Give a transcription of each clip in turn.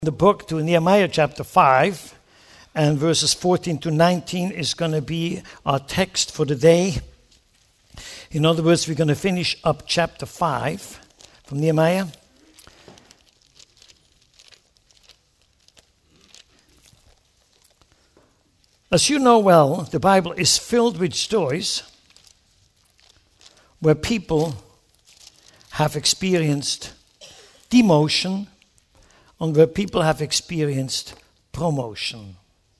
The book to Nehemiah chapter 5 and verses 14 to 19 is going to be our text for the day. In other words, we're going to finish up chapter 5 from Nehemiah. As you know well, the Bible is filled with stories where people have experienced demotion and where people have experienced promotion.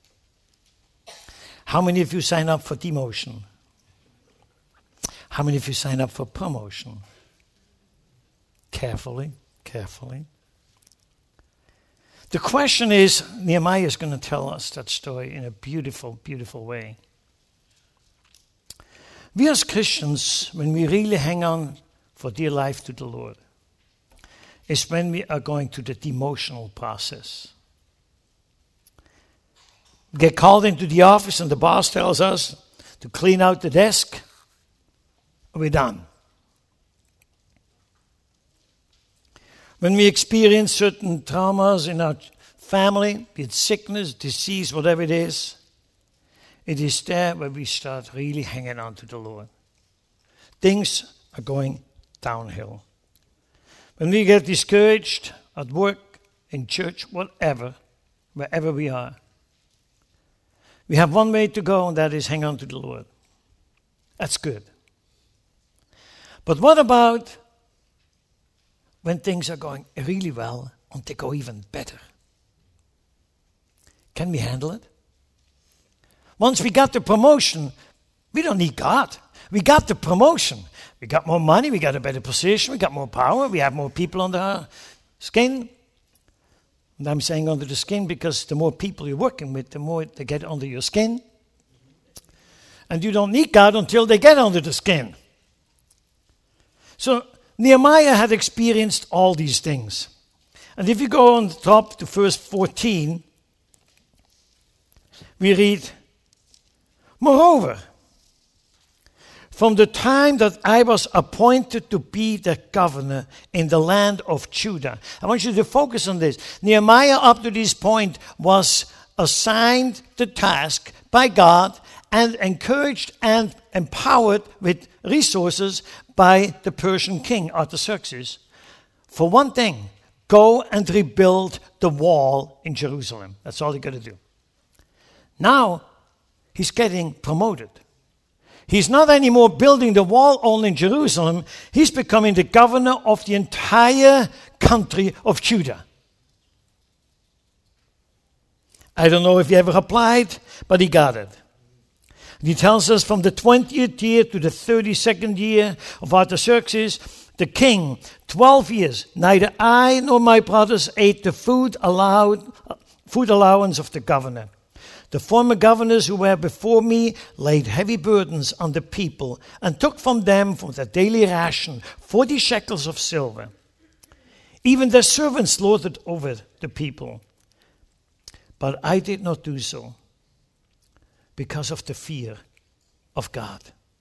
How many of you sign up for demotion? How many of you sign up for promotion? Carefully. The question is, Nehemiah is going to tell us that story in a beautiful, beautiful way. We as Christians, when we really hang on for dear life to the Lord, is when we are going through the demotional process. We get called into the office and the boss tells us to clean out the desk. We're done. When we experience certain traumas in our family, be it sickness, disease, whatever it is there where we start really hanging on to the Lord. Things are going downhill. When we get discouraged at work, in church, whatever, wherever we are, we have one way to go, and that is hang on to the Lord. That's good. But what about when things are going really well and they go even better? Can we handle it? Once we got the promotion, we don't need God. We got the promotion. We got more money, we got a better position, we got more power, we have more people under our skin. And I'm saying under the skin because the more people you're working with, the more they get under your skin. And you don't need God until they get under the skin. So Nehemiah had experienced all these things. And if you go on the top to verse 14, we read, "Moreover, from the time that I was appointed to be the governor in the land of Judah." I want you to focus on this. Nehemiah up to this point was assigned the task by God and encouraged and empowered with resources by the Persian king Artaxerxes. For one thing, go and rebuild the wall in Jerusalem. That's all he got to do. Now, he's getting promoted. He's not anymore building the wall only in Jerusalem. He's becoming the governor of the entire country of Judah. I don't know if he ever applied, but he got it. And he tells us from the 20th year to the 32nd year of Artaxerxes, the king, 12 years, neither I nor my brothers ate the food allowance of the governor. The former governors who were before me laid heavy burdens on the people and took from them for their daily ration 40 shekels of silver. Even their servants lorded over the people. But I did not do so because of the fear of God.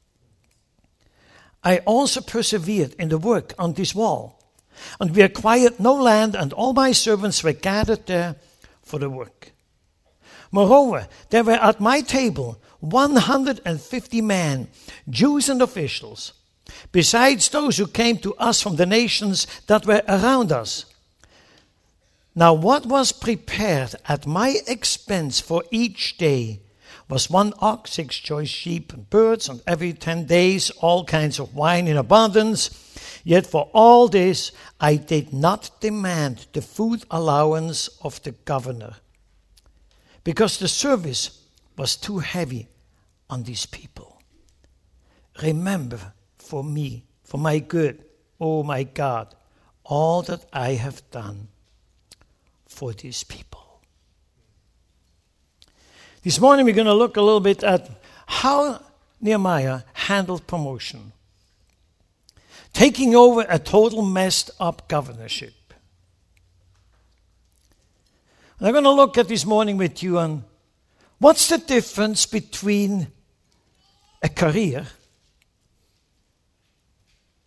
I also persevered in the work on this wall, and we acquired no land, and all my servants were gathered there for the work. Moreover, there were at my table 150 men, Jews and officials, besides those who came to us from the nations that were around us. Now what was prepared at my expense for each day was 1 ox, 6 choice sheep and birds, and every 10 days all kinds of wine in abundance. Yet for all this I did not demand the food allowance of the governor, because the service was too heavy on these people. Remember for me, for my good, oh my God, all that I have done for these people. This morning we're going to look a little bit at how Nehemiah handled promotion, taking over a total messed up governorship. And I'm going to look at this morning with you on what's the difference between a career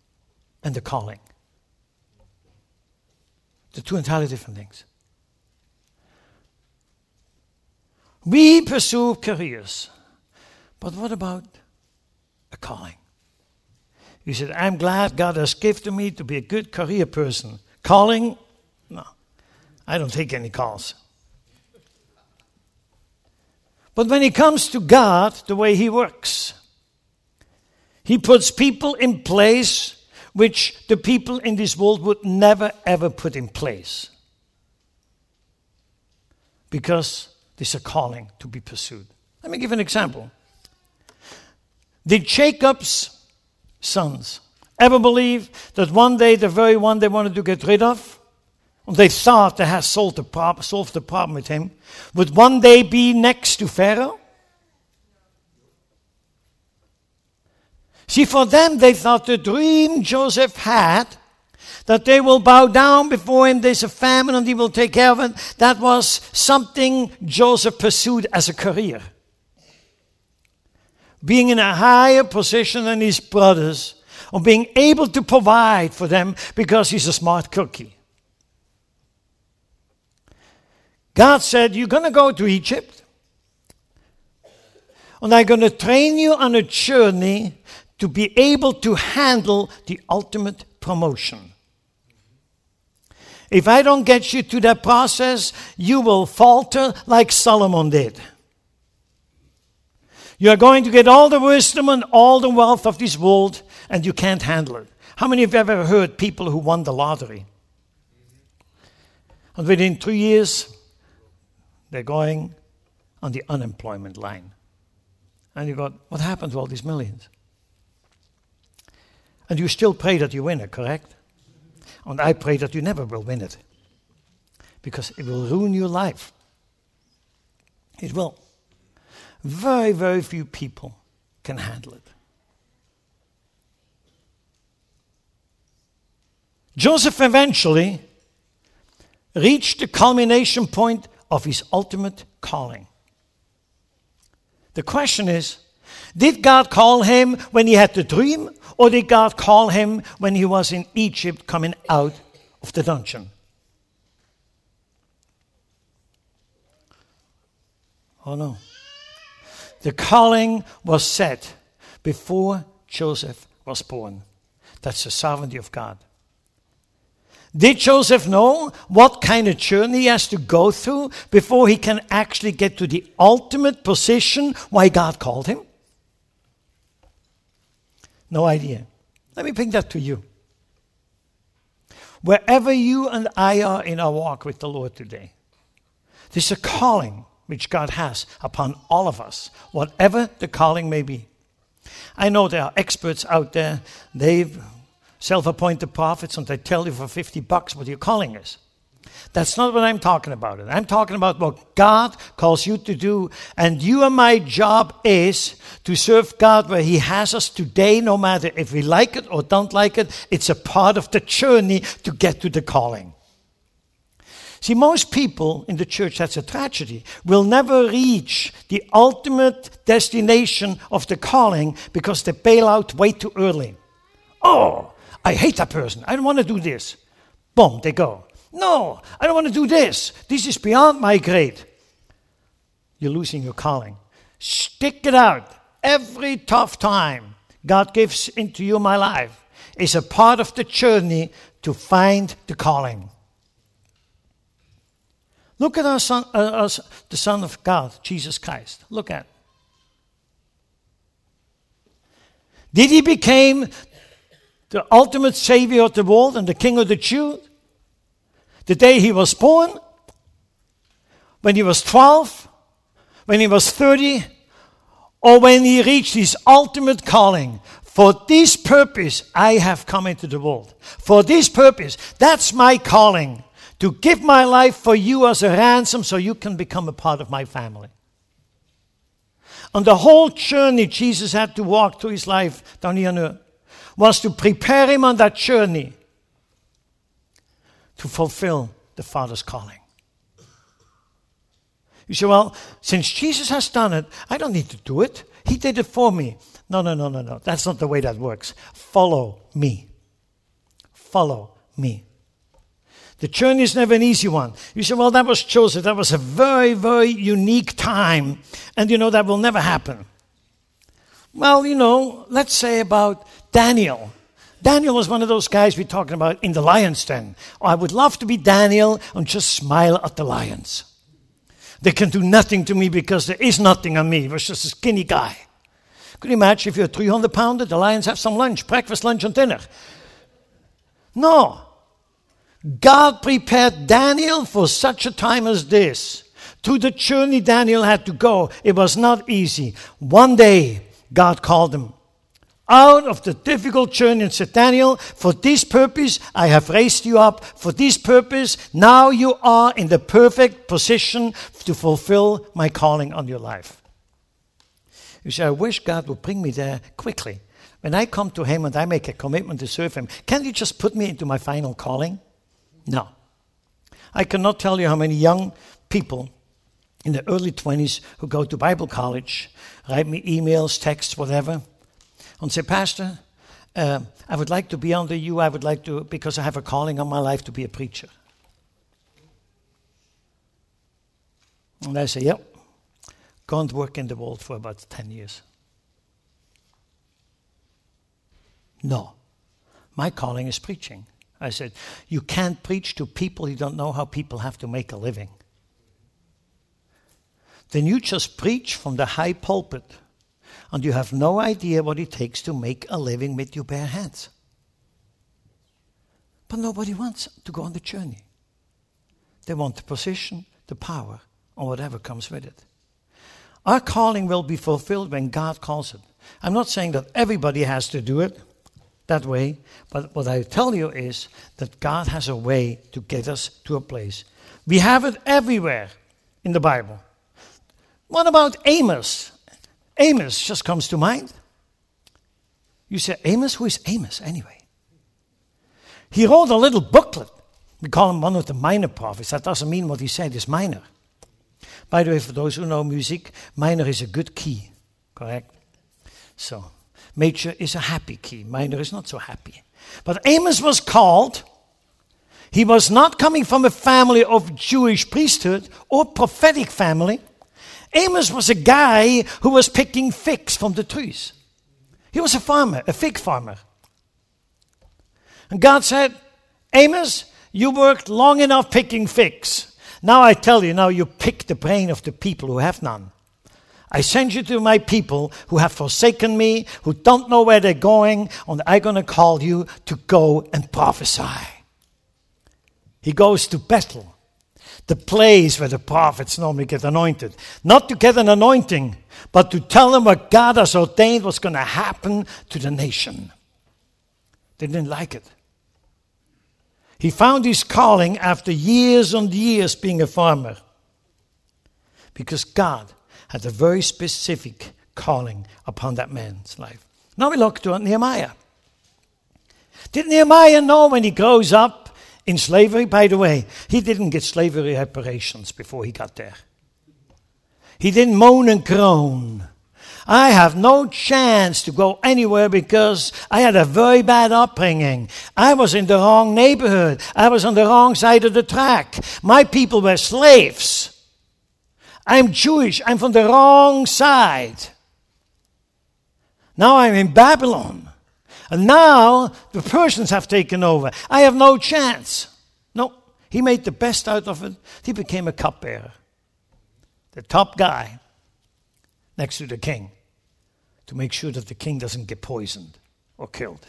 and a calling. They're two entirely different things. We pursue careers. But what about a calling? You said, I'm glad God has gifted me to be a good career person. Calling? No. I don't take any calls. But when it comes to God, the way He works, He puts people in place which the people in this world would never ever put in place. Because there's a calling to be pursued. Let me give an example. Did Jacob's sons ever believe that one day the very one they wanted to get rid of, and they thought they had solved the problem with him, would one day be next to Pharaoh? See, for them, they thought the dream Joseph had, that they will bow down before him, there's a famine and he will take care of it, that was something Joseph pursued as a career. Being in a higher position than his brothers, or being able to provide for them because he's a smart cookie. God said, you're going to go to Egypt, and I'm going to train you on a journey to be able to handle the ultimate promotion. If I don't get you to that process, you will falter like Solomon did. You are going to get all the wisdom and all the wealth of this world, and you can't handle it. How many of you have ever heard people who won the lottery? And within 2 years, they're going on the unemployment line. And you go, what happened to all these millions? And you still pray that you win it, correct? And I pray that you never will win it. Because it will ruin your life. It will. Very, very few people can handle it. Joseph eventually reached the culmination point of his ultimate calling. The question is, did God call him when he had the dream, or did God call him when he was in Egypt coming out of the dungeon? Oh no. The calling was set before Joseph was born. That's the sovereignty of God. Did Joseph know what kind of journey he has to go through before he can actually get to the ultimate position why God called him? No idea. Let me bring that to you. Wherever you and I are in our walk with the Lord today, there's a calling which God has upon all of us, whatever the calling may be. I know there are experts out there, they've self-appointed prophets, and they tell you for $50 what your calling is. That's not what I'm talking about. I'm talking about what God calls you to do, and you and my job is to serve God where He has us today, no matter if we like it or don't like it. It's a part of the journey to get to the calling. See, most people in the church, that's a tragedy, will never reach the ultimate destination of the calling because they bail out way too early. Oh, I hate that person. I don't want to do this. Boom, they go. No, I don't want to do this. This is beyond my grade. You're losing your calling. Stick it out. Every tough time God gives into you, my life, is a part of the journey to find the calling. Look at our son, the Son of God, Jesus Christ. Look at. Did He become the ultimate Savior of the world and the King of the Jews the day He was born? When He was 12? When He was 30? Or when He reached His ultimate calling? For this purpose I have come into the world. For this purpose. That's my calling. To give my life for you as a ransom so you can become a part of my family. And the whole journey Jesus had to walk through His life down here on earth was to prepare Him on that journey to fulfill the Father's calling. You say, well, since Jesus has done it, I don't need to do it. He did it for me. No. That's not the way that works. Follow me. Follow me. The journey is never an easy one. You say, well, that was Joseph. That was a very, very unique time. And that will never happen. Well, let's say about Daniel. Daniel was one of those guys we're talking about in the lion's den. Oh, I would love to be Daniel and just smile at the lions. They can do nothing to me because there is nothing on me. He was just a skinny guy. Could you imagine if you're a 300-pounder, the lions have some lunch, breakfast, lunch, and dinner? No. God prepared Daniel for such a time as this. Through the journey Daniel had to go, it was not easy. One day, God called him out of the difficult journey and said, Daniel, for this purpose I have raised you up. For this purpose, now you are in the perfect position to fulfill my calling on your life. You say, I wish God would bring me there quickly. When I come to him and I make a commitment to serve him, can you just put me into my final calling? No. I cannot tell you how many young people in the early 20s who go to Bible college, write me emails, texts, whatever, and say, Pastor, I would like to be under you. I would like to, because I have a calling on my life to be a preacher. And I say, yep, go and work in the world for about 10 years. No, my calling is preaching. I said, you can't preach to people who don't know how people have to make a living. Then you just preach from the high pulpit, and you have no idea what it takes to make a living with your bare hands. But nobody wants to go on the journey. They want the position, the power, or whatever comes with it. Our calling will be fulfilled when God calls it. I'm not saying that everybody has to do it that way, but what I tell you is that God has a way to get us to a place. We have it everywhere in the Bible. What about Amos? Amos just comes to mind. You say, Amos? Who is Amos anyway? He wrote a little booklet. We call him one of the minor prophets. That doesn't mean what he said is minor. By the way, for those who know music, minor is a good key, correct? So, major is a happy key. Minor is not so happy. But Amos was called. He was not coming from a family of Jewish priesthood or prophetic family. Amos was a guy who was picking figs from the trees. He was a farmer, a fig farmer. And God said, Amos, you worked long enough picking figs. Now I tell you, now you pick the brain of the people who have none. I send you to my people who have forsaken me, who don't know where they're going, and I'm going to call you to go and prophesy. He goes to Bethel, the place where the prophets normally get anointed. Not to get an anointing, but to tell them what God has ordained was going to happen to the nation. They didn't like it. He found his calling after years and years being a farmer. Because God had a very specific calling upon that man's life. Now we look to Nehemiah. Did Nehemiah know when he grows up in slavery? By the way, he didn't get slavery reparations before he got there. He didn't moan and groan. I have no chance to go anywhere because I had a very bad upbringing. I was in the wrong neighborhood. I was on the wrong side of the track. My people were slaves. I'm Jewish. I'm from the wrong side. Now I'm in Babylon. And now the Persians have taken over. I have no chance. No, he made the best out of it. He became a cupbearer. The top guy next to the king, to make sure that the king doesn't get poisoned or killed.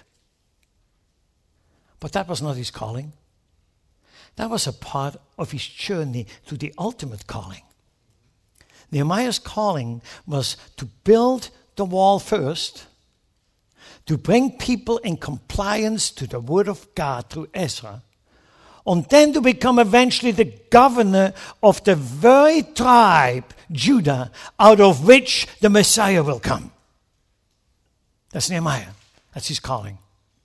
But that was not his calling. That was a part of his journey to the ultimate calling. Nehemiah's calling was to build the wall first, to bring people in compliance to the word of God through Ezra, and then to become eventually the governor of the very tribe, Judah, out of which the Messiah will come. That's Nehemiah. That's his calling.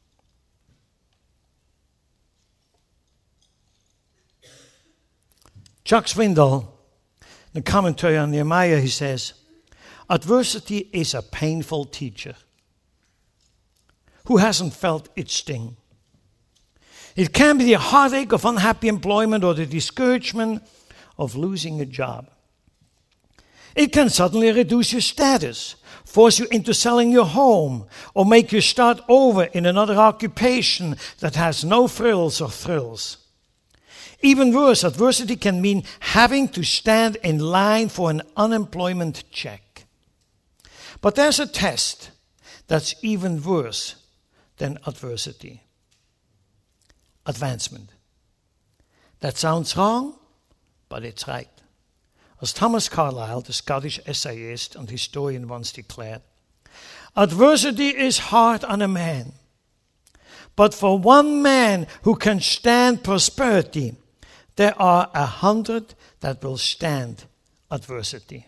Chuck Swindoll, the commentary on Nehemiah, he says, adversity is a painful teacher. Who hasn't felt its sting? It can be the heartache of unhappy employment or the discouragement of losing a job. It can suddenly reduce your status, force you into selling your home, or make you start over in another occupation that has no frills or thrills. Even worse, adversity can mean having to stand in line for an unemployment check. But there's a test that's even worse than adversity. Advancement. That sounds wrong, but it's right. As Thomas Carlyle, the Scottish essayist and historian, once declared, adversity is hard on a man, but for one man who can stand prosperity, there are 100 that will stand adversity.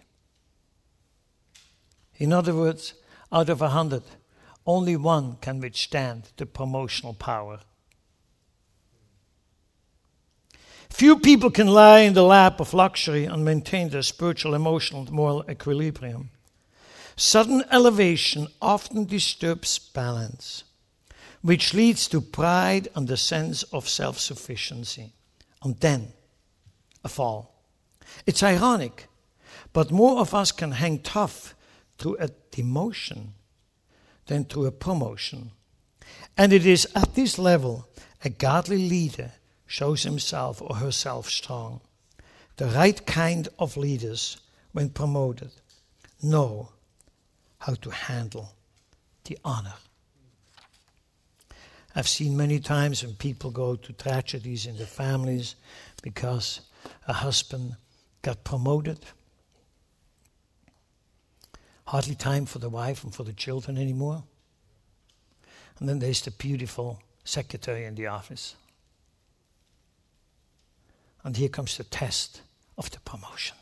In other words, out of 100, only one can withstand the promotional power. Few people can lie in the lap of luxury and maintain their spiritual, emotional, and moral equilibrium. Sudden elevation often disturbs balance, which leads to pride and a sense of self-sufficiency, and then a fall. It's ironic, but more of us can hang tough through a demotion than through a promotion. And it is at this level a godly leader shows himself or herself strong. The right kind of leaders, when promoted, know how to handle the honor. I've seen many times when people go to tragedies in their families because a husband got promoted. Hardly time for the wife and for the children anymore. And then there's the beautiful secretary in the office. And here comes the test of the promotion.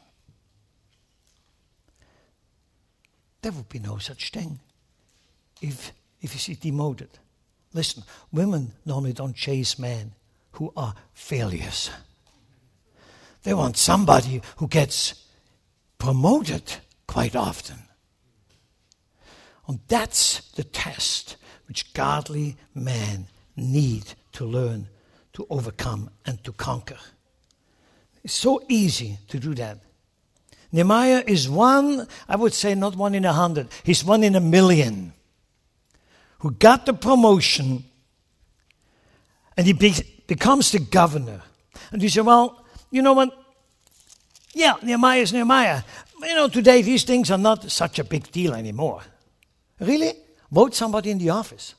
There would be no such thing if you see demoted. Listen, women normally don't chase men who are failures. They want somebody who gets promoted quite often. And that's the test which godly men need to learn to overcome and to conquer. It's so easy to do that. Nehemiah is one, I would say not one in 100, he's one in 1,000,000 who got the promotion and he becomes the governor. And you say, well, you know what? Yeah, Nehemiah is Nehemiah. You know, today these things are not such a big deal anymore. Really? Vote somebody in the office.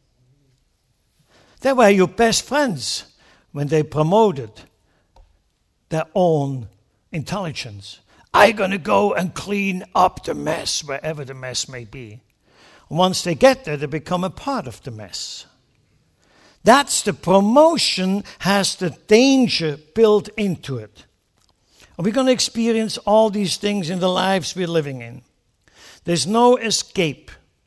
They were your best friends when they promoted their own intelligence. I'm going to go and clean up the mess, wherever the mess may be. Once they get there, they become a part of the mess. That's the promotion, has the danger built into it. And we're going to experience all these things in the lives we're living in. There's no escape.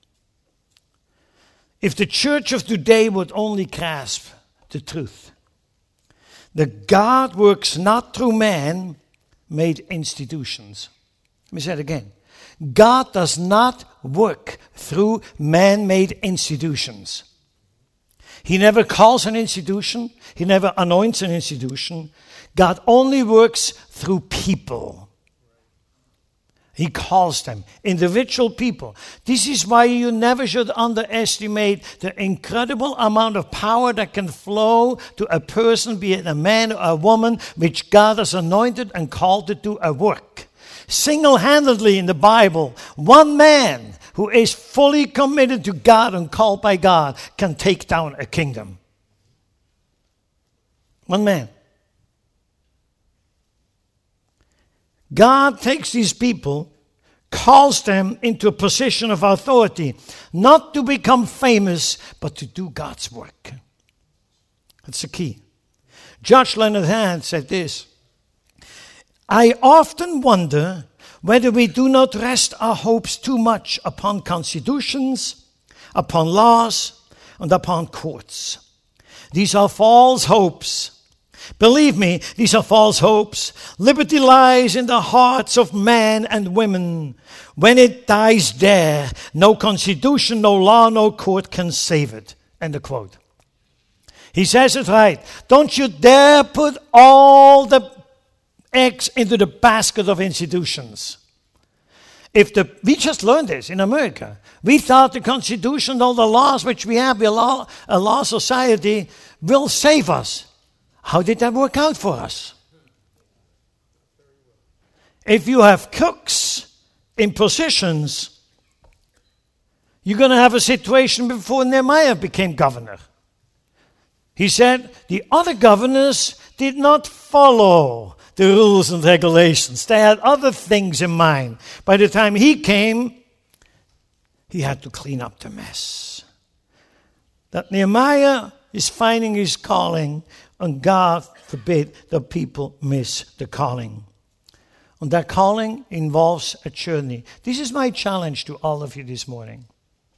If the church of today would only grasp the truth, that God works not through man-made institutions. Let me say it again. God does not work through man-made institutions. He never calls an institution. He never anoints an institution. God only works through people. He calls them individual people. This is why you never should underestimate the incredible amount of power that can flow to a person, be it a man or a woman, which God has anointed and called to do a work. Single-handedly in the Bible, one man who is fully committed to God and called by God can take down a kingdom. One man. God takes these people, calls them into a position of authority, not to become famous, but to do God's work. That's the key. Judge Leonard Hand said this: I often wonder whether we do not rest our hopes too much upon constitutions, upon laws, and upon courts. These are false hopes. Believe me, these are false hopes. Liberty lies in the hearts of men and women. When it dies there, no constitution, no law, no court can save it. End of quote. He says it right. Don't you dare put all the eggs into the basket of institutions. We just learned this in America. We thought the Constitution, all the laws which we have, a law society, will save us. How did that work out for us? If you have cooks in positions, you're going to have a situation before Nehemiah became governor. He said the other governors did not follow the rules and regulations. They had other things in mind. By the time he came, he had to clean up the mess. That Nehemiah is finding his calling, and God forbid the people miss the calling. And that calling involves a journey. This is my challenge to all of you this morning.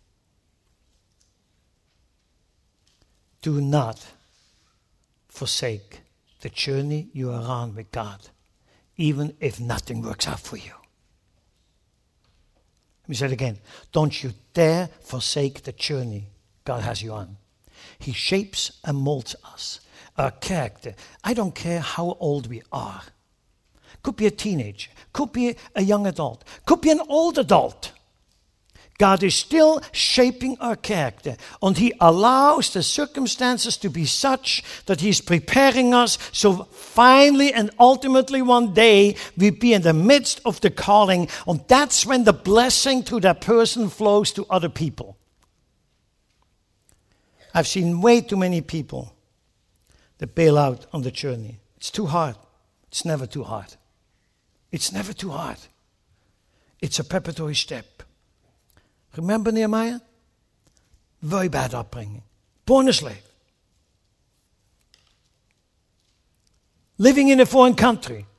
Do not forsake the journey you are on with God, even if nothing works out for you. Let me say it again. Don't you dare forsake the journey God has you on. He shapes and molds us, our character. I don't care how old we are. Could be a teenager, could be a young adult, could be an old adult. God is still shaping our character, and He allows the circumstances to be such that He's preparing us so finally and ultimately one day we be in the midst of the calling, and that's when the blessing to that person flows to other people. I've seen way too many people that bail out on the journey. It's too hard. It's never too hard. It's never too hard. It's a preparatory step. Remember Nehemiah? Very bad upbringing. Born a slave. Living in a foreign country.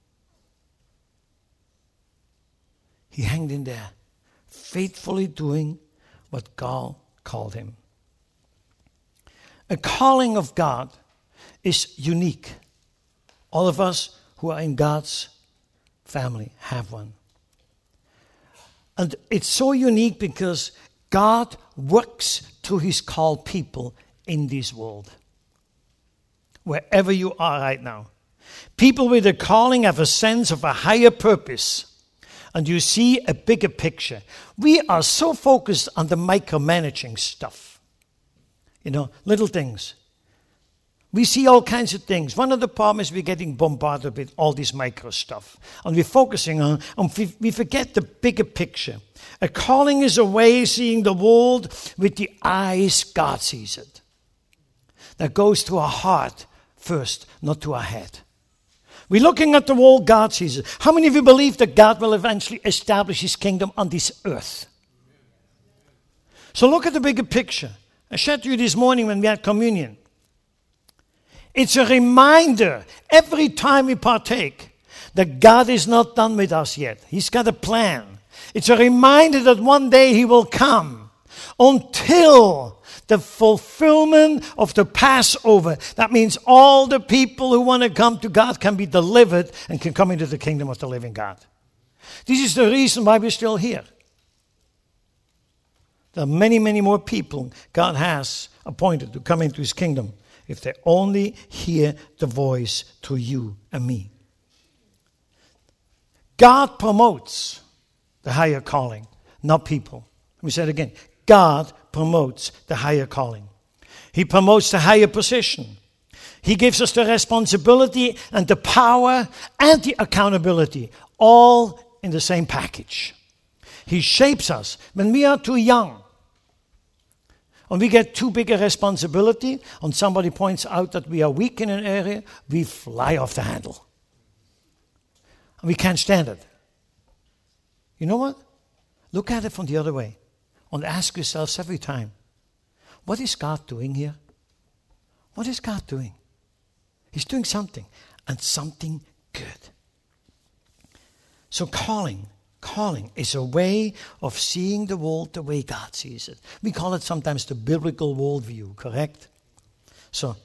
He hanged in there, faithfully doing what God called him. A calling of God is unique. All of us who are in God's family have one. And it's so unique because God works through His called people in this world. Wherever you are right now. People with a calling have a sense of a higher purpose. And you see a bigger picture. We are so focused on the micromanaging stuff. Little things. We see all kinds of things. One of the problems is we're getting bombarded with all this micro stuff. And we're focusing on, we forget the bigger picture. A calling is a way of seeing the world with the eyes God sees it. That goes to our heart first, not to our head. We're looking at the world God sees it. How many of you believe that God will eventually establish His kingdom on this earth? So look at the bigger picture. I shared to you this morning when we had communion. It's a reminder every time we partake that God is not done with us yet. He's got a plan. It's a reminder that one day He will come until the fulfillment of the Passover. That means all the people who want to come to God can be delivered and can come into the kingdom of the living God. This is the reason why we're still here. There are many, many more people God has appointed to come into His kingdom if they only hear the voice through you and me. God promotes the higher calling, not people. Let me say it again. God promotes the higher calling. He promotes the higher position. He gives us the responsibility and the power and the accountability, all in the same package. He shapes us. When we are too young, and we get too big a responsibility, and somebody points out that we are weak in an area, we fly off the handle. And we can't stand it. You know what? Look at it from the other way. And ask yourselves every time, what is God doing here? What is God doing? He's doing something, and something good. So calling is a way of seeing the world the way God sees it. We call it sometimes the biblical worldview, correct? So,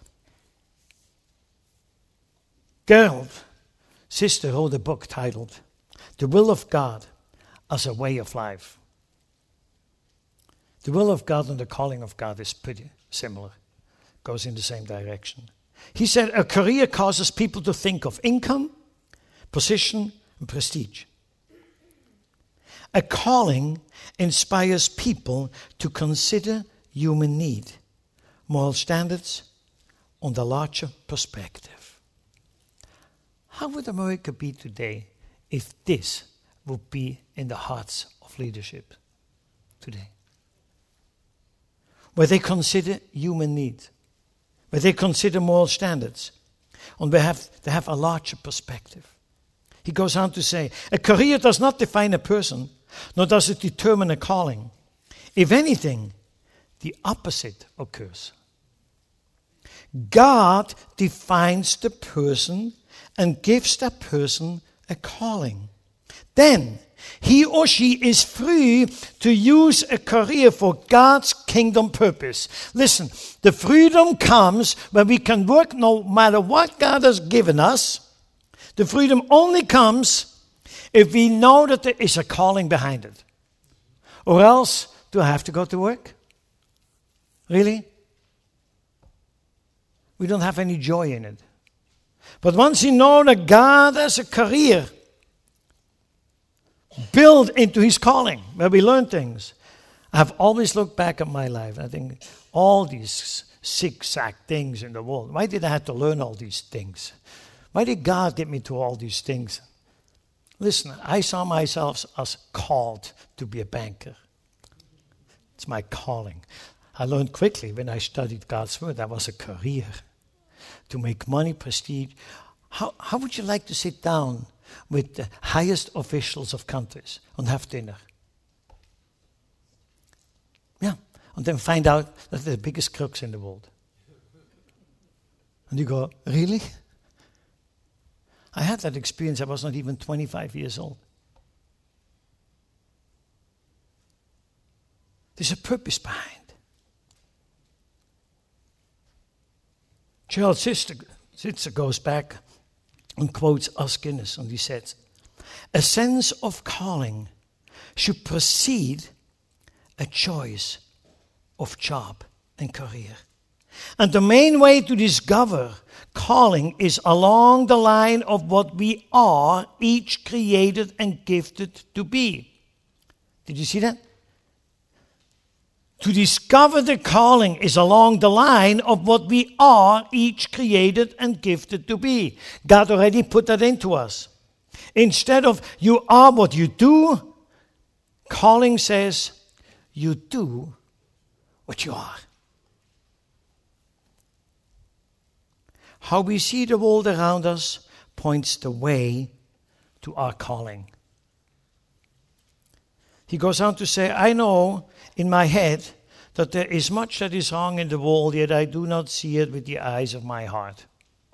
Gerald, sister, wrote a book titled The Will of God as a Way of Life. The will of God and the calling of God is pretty similar. goes in the same direction. He said a career causes people to think of income, position, and prestige. A calling inspires people to consider human need, moral standards, and a larger perspective. How would America be today if this would be in the hearts of leadership today? Where they consider human need, where they consider moral standards, and they have a larger perspective. He goes on to say, a career does not define a person, nor does it determine a calling. If anything, the opposite occurs. God defines the person and gives that person a calling. Then he or she is free to use a career for God's kingdom purpose. Listen, the freedom comes when we can work no matter what God has given us. The freedom only comes if we know that there is a calling behind it. Or else, do I have to go to work? Really? We don't have any joy in it. But once you know that God has a career built into his calling, where we learn things. I've always looked back at my life, and I think all these zigzag things in the world. Why did I have to learn all these things? Why did God get me to all these things? Listen, I saw myself as called to be a banker. It's my calling. I learned quickly when I studied God's Word, that was a career. To make money, prestige. How would you like to sit down with the highest officials of countries and have dinner? Yeah, and then find out that they're the biggest crooks in the world. And you go, really? I had that experience. I was not even 25 years old. There's a purpose behind. Gerald Sitzer goes back and quotes Os Guinness, and he says, a sense of calling should precede a choice of job and career. And the main way to discover calling is along the line of what we are each created and gifted to be. Did you see that? To discover the calling is along the line of what we are each created and gifted to be. God already put that into us. Instead of you are what you do, calling says you do what you are. How we see the world around us points the way to our calling. He goes on to say, I know in my head that there is much that is wrong in the world, yet I do not see it with the eyes of my heart.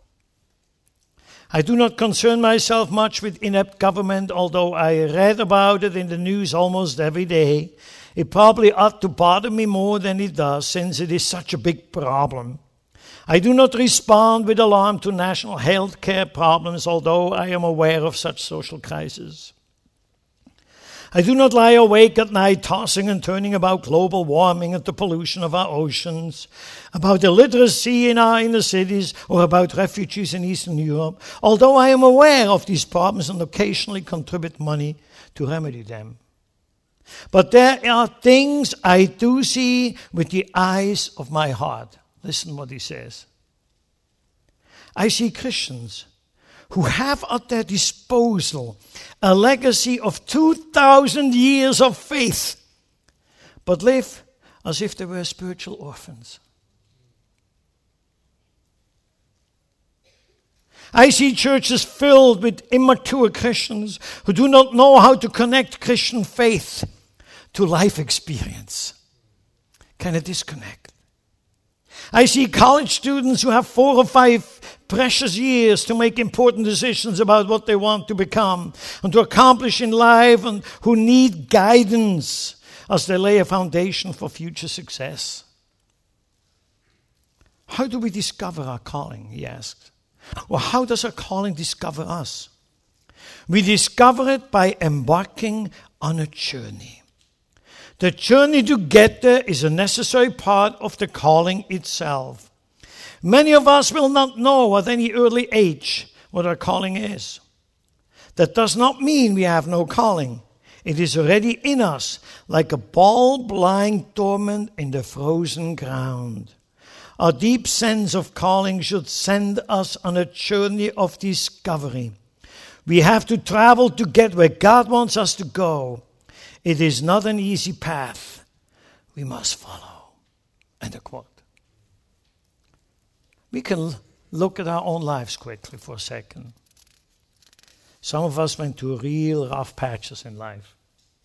I do not concern myself much with inept government, although I read about it in the news almost every day. It probably ought to bother me more than it does, since it is such a big problem. I do not respond with alarm to national health care problems, although I am aware of such social crises. I do not lie awake at night tossing and turning about global warming and the pollution of our oceans, about illiteracy in our inner cities, or about refugees in Eastern Europe, although I am aware of these problems and occasionally contribute money to remedy them. But there are things I do see with the eyes of my heart. Listen what he says. I see Christians who have at their disposal a legacy of 2,000 years of faith, but live as if they were spiritual orphans. I see churches filled with immature Christians who do not know how to connect Christian faith to life experience. Kind of disconnect. I see college students who have 4 or 5 precious years to make important decisions about what they want to become and to accomplish in life, and who need guidance as they lay a foundation for future success. How do we discover our calling, he asks. Or how does our calling discover us? We discover it by embarking on a journey. The journey to get there is a necessary part of the calling itself. Many of us will not know at any early age what our calling is. That does not mean we have no calling. It is already in us, like a ball lying dormant in the frozen ground. Our deep sense of calling should send us on a journey of discovery. We have to travel to get where God wants us to go. It is not an easy path. We must follow. End of quote. We can look at our own lives quickly for a second. Some of us went through real rough patches in life.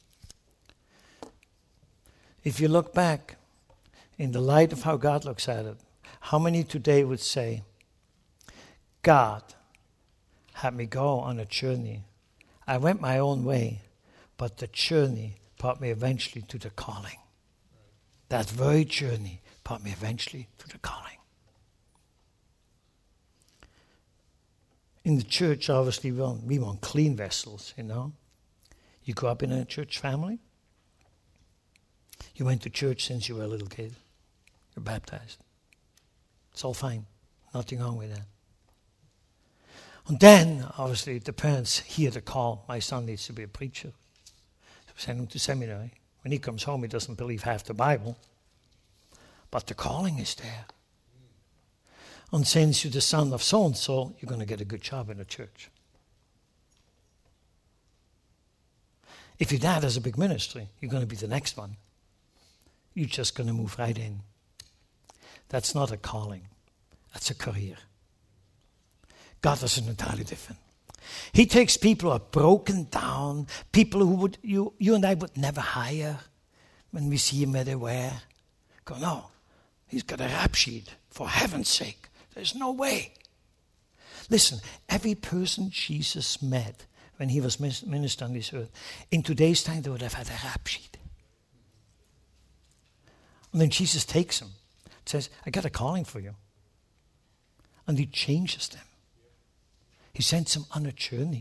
If you look back in the light of how God looks at it, how many today would say, God had me go on a journey. I went my own way, but the journey brought me eventually to the calling. That very journey brought me eventually to the calling. In the church, obviously, we want clean vessels, you know. You grew up in a church family. You went to church since you were a little kid. You're baptized. It's all fine. Nothing wrong with that. And then, obviously, the parents hear the call. My son needs to be a preacher. So send him to seminary. When he comes home, he doesn't believe half the Bible. But the calling is there. And since you're the son of so-and-so, you're going to get a good job in the church. If your dad has a big ministry, you're going to be the next one. You're just going to move right in. That's not a calling. That's a career. God is entirely different. He takes people who are broken down, people who would you and I would never hire when we see him where they were. Go, no, he's got a rap sheet, for heaven's sake. There's no way. Listen, every person Jesus met when he was minister on this earth, in today's time they would have had a rap sheet. And then Jesus takes them, says, I got a calling for you. And he changes them. He sends them on a journey.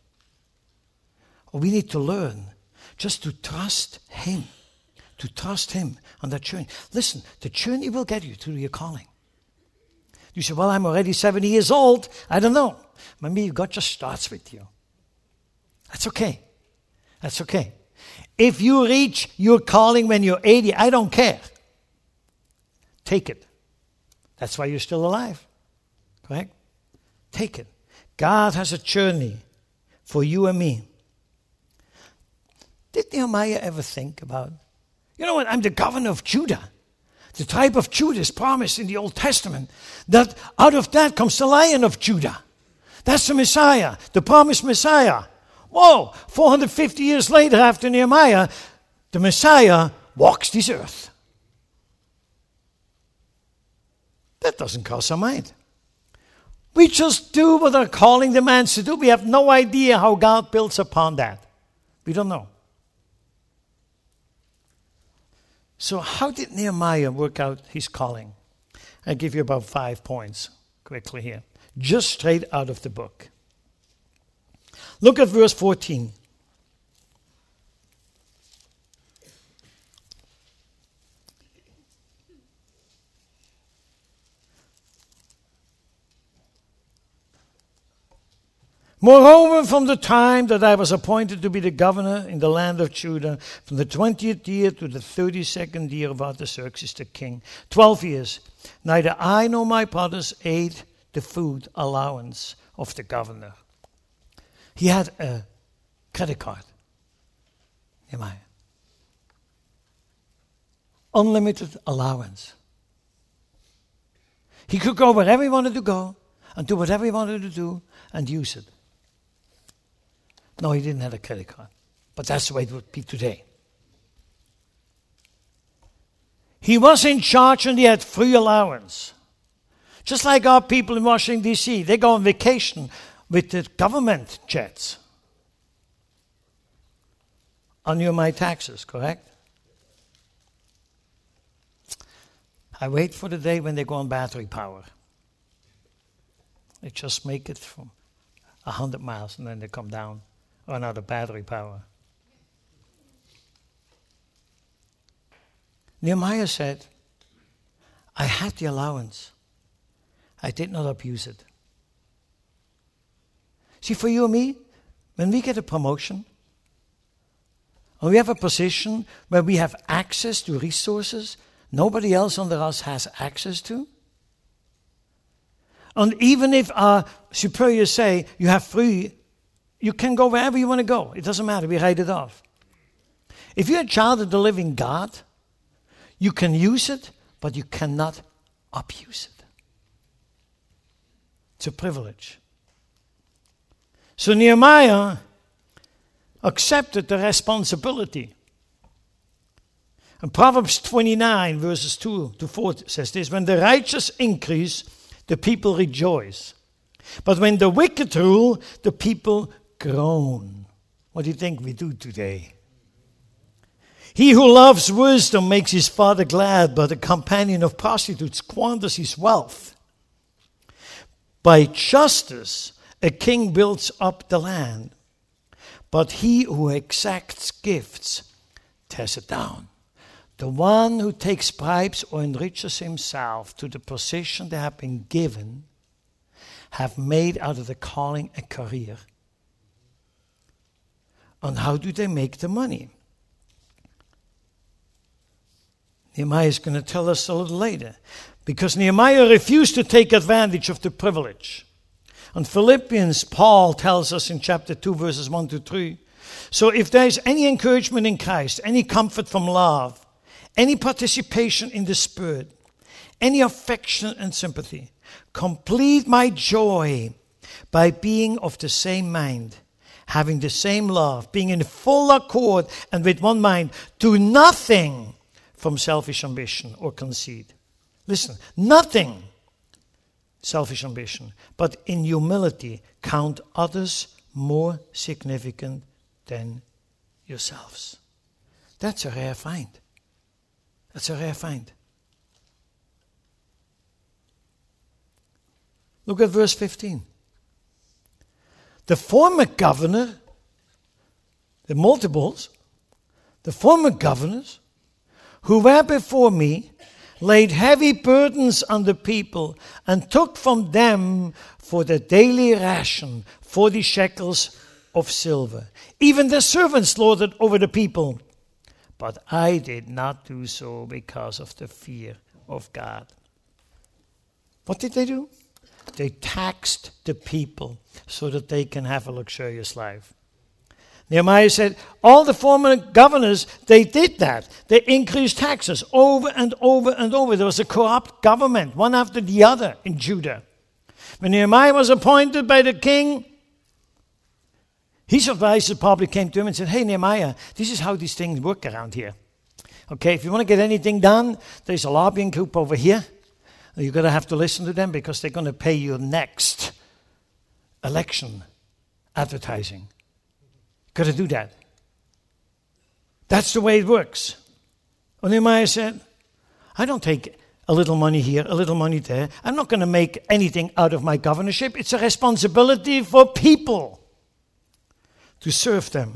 We need to learn just to trust him. To trust him on that journey. Listen, the journey will get you to your calling. You say, well, I'm already 70 years old. I don't know. Maybe God just starts with you. That's okay. That's okay. If you reach your calling when you're 80, I don't care. Take it. That's why you're still alive. Correct? Take it. God has a journey for you and me. Did Nehemiah ever think about, you know what, I'm the governor of Judah. The tribe of Judah is promised in the Old Testament that out of that comes the Lion of Judah. That's the Messiah, the promised Messiah. Whoa, 450 years later after Nehemiah, the Messiah walks this earth. That doesn't cross our mind. We just do what our calling demands to do. We have no idea how God builds upon that. We don't know. So how did Nehemiah work out his calling? I'll give you about 5 points quickly here. Just straight out of the book. Look at verse 14. Moreover, from the time that I was appointed to be the governor in the land of Judah, from the 20th year to the 32nd year of Artaxerxes the king, 12 years, neither I nor my brothers ate the food allowance of the governor. He had a credit card. Nehemiah. Unlimited allowance. He could go wherever he wanted to go and do whatever he wanted to do and use it. No, he didn't have a credit card. But that's the way it would be today. He was in charge and he had free allowance. Just like our people in Washington, D.C., they go on vacation with the government jets. On your my taxes, correct? I wait for the day when they go on battery power. They just make it from 100 miles and then they come down, run out of battery power. Nehemiah said, I had the allowance. I did not abuse it. See, for you and me, when we get a promotion, or we have a position where we have access to resources nobody else under us has access to, and even if our superiors say you have free, you can go wherever you want to go. It doesn't matter. We write it off. If you're a child of the living God, you can use it, but you cannot abuse it. It's a privilege. So Nehemiah accepted the responsibility. And Proverbs 29, verses 2 to 4 says this: when the righteous increase, the people rejoice. But when the wicked rule, the people groan. What do you think we do today? He who loves wisdom makes his father glad, but a companion of prostitutes squanders his wealth. By justice, a king builds up the land, but he who exacts gifts tears it down. The one who takes bribes or enriches himself to the position they have been given have made out of the calling a career. And how do they make the money? Nehemiah is going to tell us a little later, because Nehemiah refused to take advantage of the privilege. And Philippians, Paul tells us in chapter 2, verses 1 to 3, so if there is any encouragement in Christ, any comfort from love, any participation in the Spirit, any affection and sympathy, complete my joy by being of the same mind, having the same love, being in full accord and with one mind. Do nothing from selfish ambition or conceit. Listen, nothing selfish ambition, but in humility count others more significant than yourselves. That's a rare find. That's a rare find. Look at verse 15. The former governor, the multiples, the former governors who were before me laid heavy burdens on the people and took from them for the daily ration 40 shekels of silver. Even the servants lorded over the people. But I did not do so because of the fear of God. What did they do? They taxed the people so that they can have a luxurious life. Nehemiah said, all the former governors, they did that. They increased taxes over and over and over. There was a corrupt government, one after the other in Judah. When Nehemiah was appointed by the king, his advisor probably came to him and said, hey, Nehemiah, this is how these things work around here. Okay, if you want to get anything done, there's a lobbying group over here. You're going to have to listen to them because they're going to pay your next election advertising. Got to do that. That's the way it works. And Nehemiah said, I don't take a little money here, a little money there. I'm not going to make anything out of my governorship. It's a responsibility for people to serve them.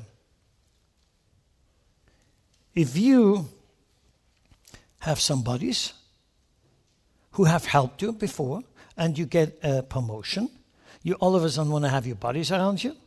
If you have some buddies who have helped you before and you get a promotion, you all of a sudden want to have your buddies around you?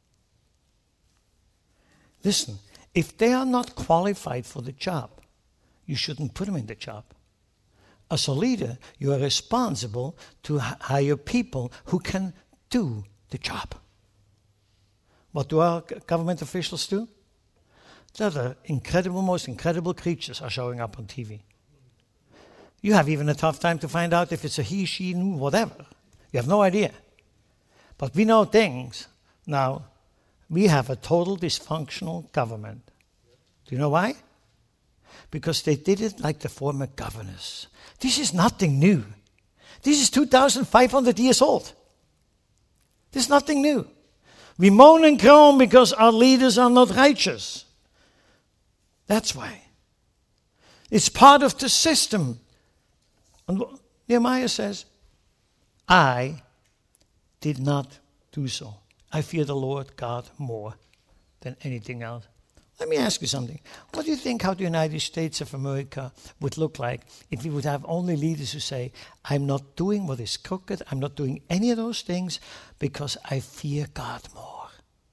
Listen, if they are not qualified for the job, you shouldn't put them in the job. As a leader, you are responsible to hire people who can do the job. What do our government officials do? The most incredible creatures are showing up on TV. You have even a tough time to find out if it's a he, she, whatever. You have no idea. But we know things. Now, we have a total dysfunctional government. Do you know why? Because they did it like the former governors. This is nothing new. This is 2,500 years old. This is nothing new. We moan and groan because our leaders are not righteous. That's why. It's part of the system. And Nehemiah says, I did not do so. I fear the Lord God more than anything else. Let me ask you something. What do you think how the United States of America would look like if we would have only leaders who say, I'm not doing what is crooked, I'm not doing any of those things because I fear God more.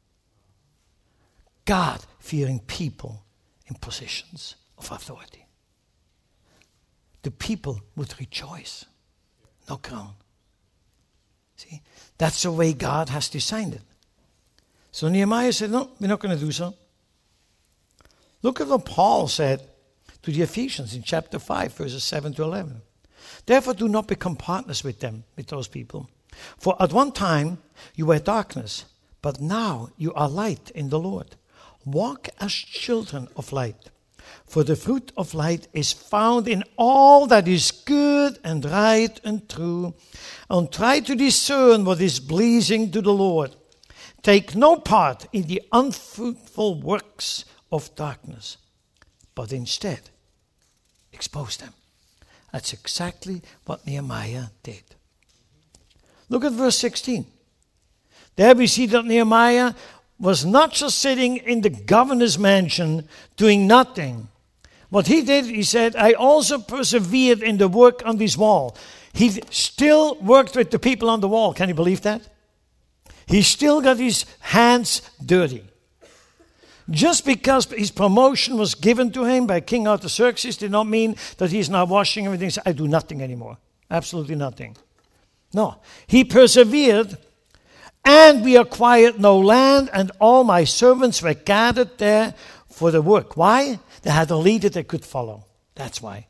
God-fearing people in positions of authority. The people would rejoice, not groan. See, that's the way God has designed it. So Nehemiah said, no, we're not going to do so. Look at what Paul said to the Ephesians in chapter 5, verses 7 to 11. Therefore do not become partners with them, with those people. For at one time you were darkness, but now you are light in the Lord. Walk as children of light. For the fruit of light is found in all that is good and right and true. And try to discern what is pleasing to the Lord. Take no part in the unfruitful works of darkness, but instead expose them. That's exactly what Nehemiah did. Look at verse 16. There we see that Nehemiah was not just sitting in the governor's mansion doing nothing. What he did, he said, I also persevered in the work on this wall. He still worked with the people on the wall. Can you believe that? He still got his hands dirty. Just because his promotion was given to him by King Artaxerxes did not mean that he's now washing everything and saying, I do nothing anymore. Absolutely nothing. No. He persevered, and we acquired no land, and all my servants were gathered there for the work. Why? They had a leader they could follow. That's why.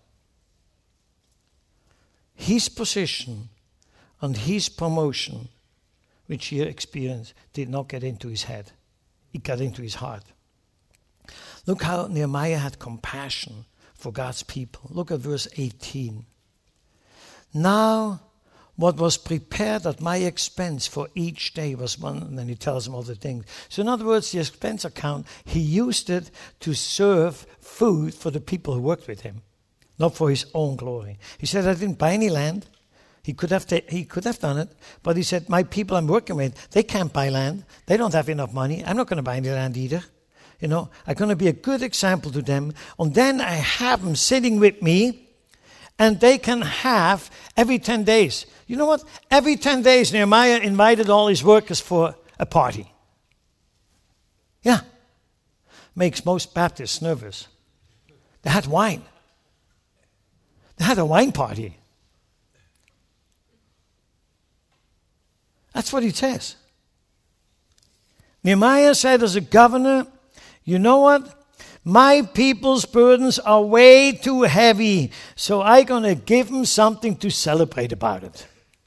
His position and his promotion, which he experienced, did not get into his head. It got into his heart. Look how Nehemiah had compassion for God's people. Look at verse 18. Now, what was prepared at my expense for each day was one, and then he tells him all the things. So in other words, the expense account, he used it to serve food for the people who worked with him, not for his own glory. He said, I didn't buy any land. He could have done it, but he said, my people I'm working with, they can't buy land. They don't have enough money. I'm not going to buy any land either. You know, I'm going to be a good example to them. And then I have them sitting with me, and they can have every 10 days. You know what? Every 10 days, Nehemiah invited all his workers for a party. Yeah. Makes most Baptists nervous. They had wine. They had a wine party. That's what he says. Nehemiah said as a governor, you know what? My people's burdens are way too heavy, so I'm going to give them something to celebrate about it.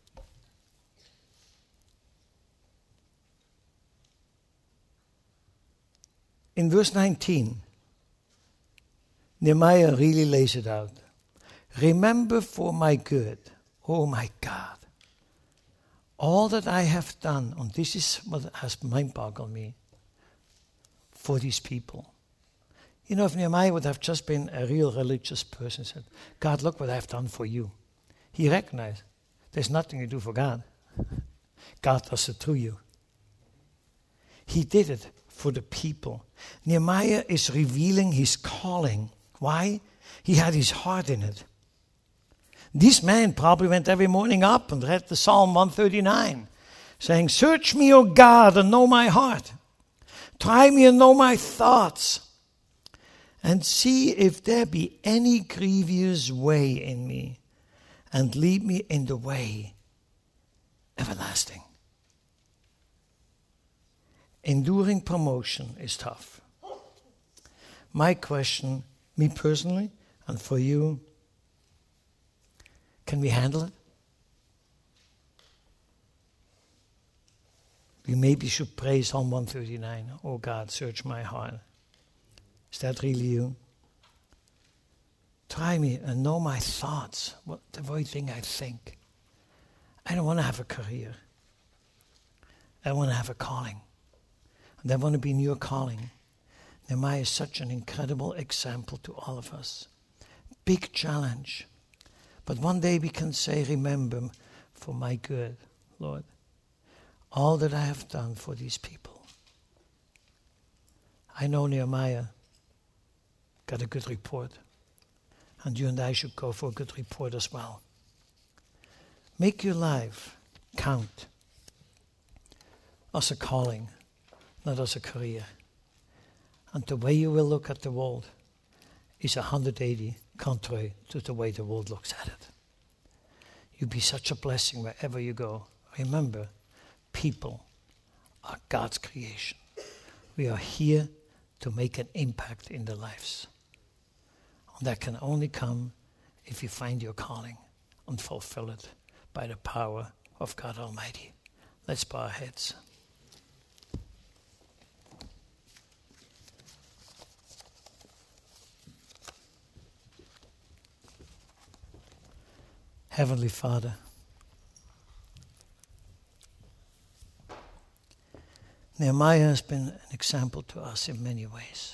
In verse 19, Nehemiah really lays it out. Remember for my good, oh my God, all that I have done, and this is what has mind-boggled me, for these people. You know, if Nehemiah would have just been a real religious person, said, God, look what I've done for you. He recognized there's nothing you do for God. God does it through you. He did it for the people. Nehemiah is revealing his calling. Why? He had his heart in it. This man probably went every morning up and read the Psalm 139, saying, search me, O God, and know my heart. Try me and know my thoughts, and see if there be any grievous way in me, and lead me in the way everlasting. Enduring promotion is tough. My question, me personally, and for you, can we handle it? We maybe should pray Psalm 139. Oh God, search my heart. Is that really you? Try me and know my thoughts, what the very thing I think. I don't want to have a career. I want to have a calling. And I want to be in your calling. Nehemiah is such an incredible example to all of us. Big challenge. But one day we can say, remember for my good, Lord, all that I have done for these people. I know Nehemiah got a good report. And you and I should go for a good report as well. Make your life count as a calling, not as a career. And the way you will look at the world is 180 contrary to the way the world looks at it. You be such a blessing wherever you go. Remember, people are God's creation. We are here to make an impact in their lives. And that can only come if you find your calling and fulfill it by the power of God Almighty. Let's bow our heads. Heavenly Father, Nehemiah has been an example to us in many ways.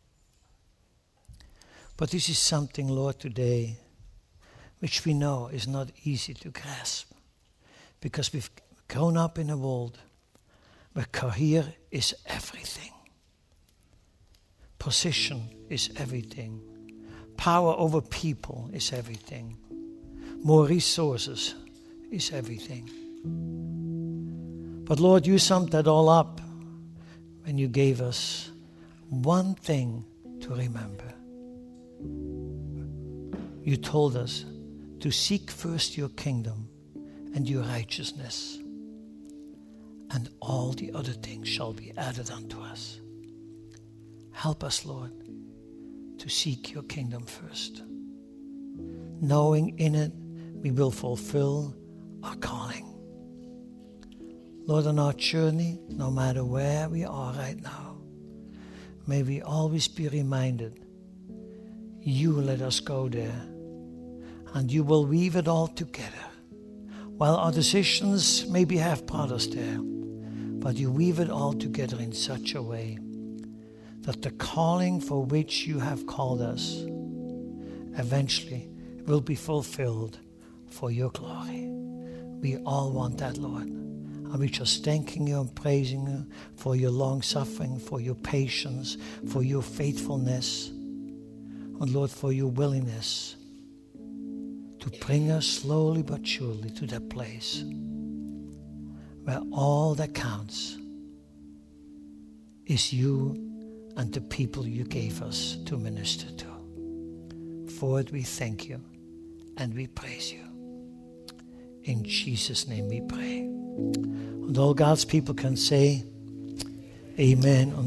But this is something, Lord, today, which we know is not easy to grasp, because we've grown up in a world where career is everything. Position is everything. Power over people is everything. More resources is everything. But Lord, you summed that all up when you gave us one thing to remember. You told us to seek first your kingdom and your righteousness, and all the other things shall be added unto us. Help us, Lord, to seek your kingdom first, knowing in it we will fulfill our calling. Lord, on our journey, no matter where we are right now, may we always be reminded, you let us go there, and you will weave it all together. While our decisions maybe have brought us there, but you weave it all together in such a way that the calling for which you have called us eventually will be fulfilled for your glory. We all want that, Lord. And we're just thanking you and praising you for your long suffering, for your patience, for your faithfulness, and Lord, for your willingness to bring us slowly but surely to that place where all that counts is you and the people you gave us to minister to. For it we thank you and we praise you. In Jesus' name we pray. And all God's people can say, Amen.